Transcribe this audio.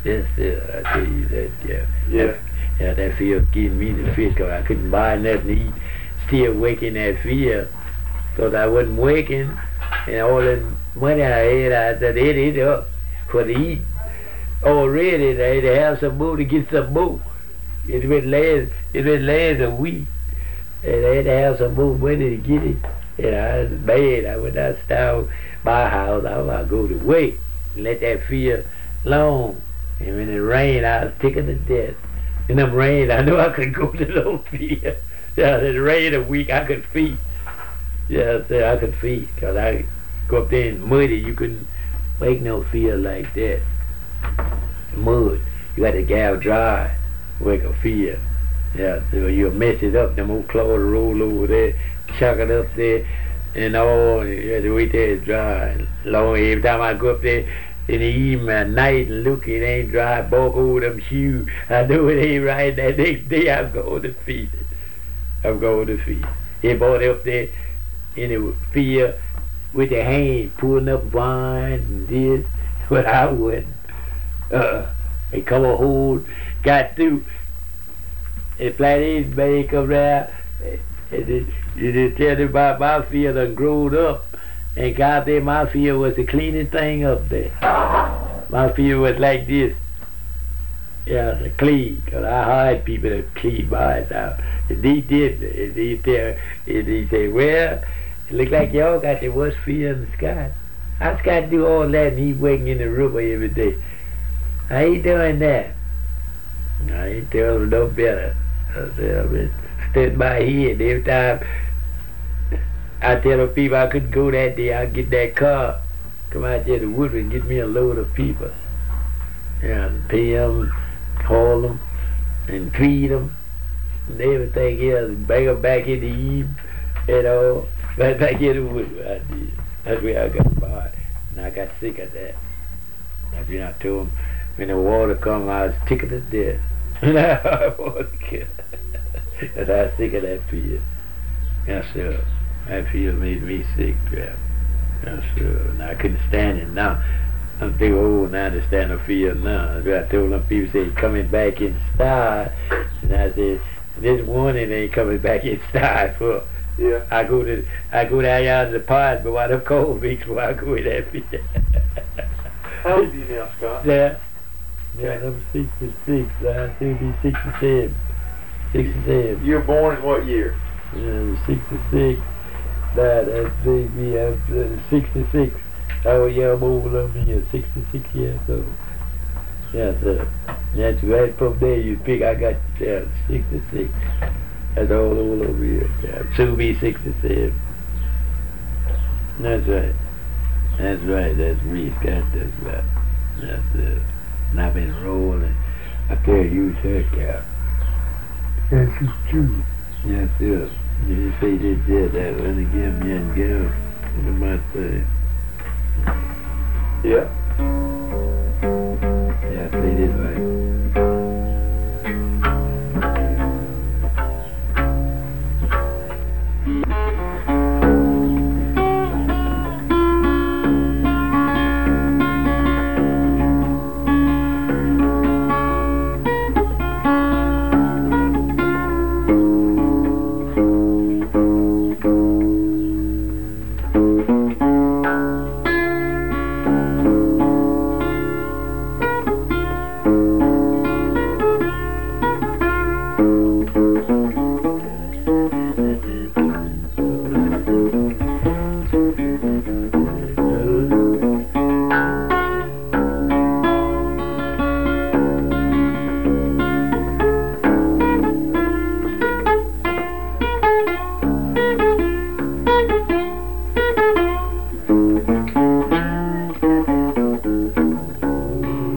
Yes, sir. I tell you that, yeah. Yeah. Yeah, that fear giving me the fear because I couldn't buy nothing to eat. Still waking that fear because I wasn't waking. And all the money I had, I said, ate it up for the eat. Already, they had to have some more to get some more. It been last a week. And I had to have some more money to get it. And I was mad. I would not start my house. I was go to work and let that fear alone. And when it rained, I was tickled to death. In them rain, I knew I could go to no fear. Yeah, it rained a week, I could feed. Yeah, I could feed. Because I go up there in muddy, you couldn't make no fear like that. Mud, you got to get out dry, wake a fear. Yeah, so you'll mess it up. Them old clothes roll over there, chuck it up there, and all. You have to wait till it's dry. Long every time I go up there in the evening at night and look, it ain't dry. Bulk over them shoes. I know it ain't right. That next day I'm going to feed it. I'm going to feed it. They bought up there in the field with their hand pulling up vine and this, but I wouldn't. They come a hold, got through. And Flat man come down, and they tell them about my field done growed up. And God there, my field was the cleanest thing up there. My field was like this. Yeah, the clean. Because I hired people to clean mine out. And they did. And they say, well, it look like y'all got the worst field in the sky. I just got to do all that and he working in the river every day. I ain't doing that. I ain't telling them no better. I said, I've been studying my head every time. I tell the people I couldn't go that day, I'll get that car, come out there to Woodford and get me a load of people. Yeah, and pay them, haul them, and feed them, and everything else, and bring them back in the evening, right back in the Woodford. I did. That's where I got by. And I got sick of that. That's when I told them, when the water come, I was tickled to death. And I was killed. And I was sick of that fear. Yes, sir. That fear made me sick, yeah. Yes, sir. And I couldn't stand it now. I'm too old now to stand the fear now. That's what I told them people, say, coming back in style. And I said, this morning ain't coming back in style for. Yeah. I go down out to the pond, but while the cold weeks before I go in that fear. How old are you now, Scott? Yeah. Yeah, I'm 66. I soon be 67. 67. You were born in what year? Yeah, 66. That's me. I'm 66. Oh, yeah, I'm old on me. I'm 66 years old. Yes, sir. That's right from there you pick. I got 66. That's all over here. Yeah, soon be 67. That's right. That's right. That's me, Scott. That's right. That's it. And I've been rolling. I tell you, sir, Cap. That's true. Yes, sir. You say they did that one again, me and go. In my thing. Yeah.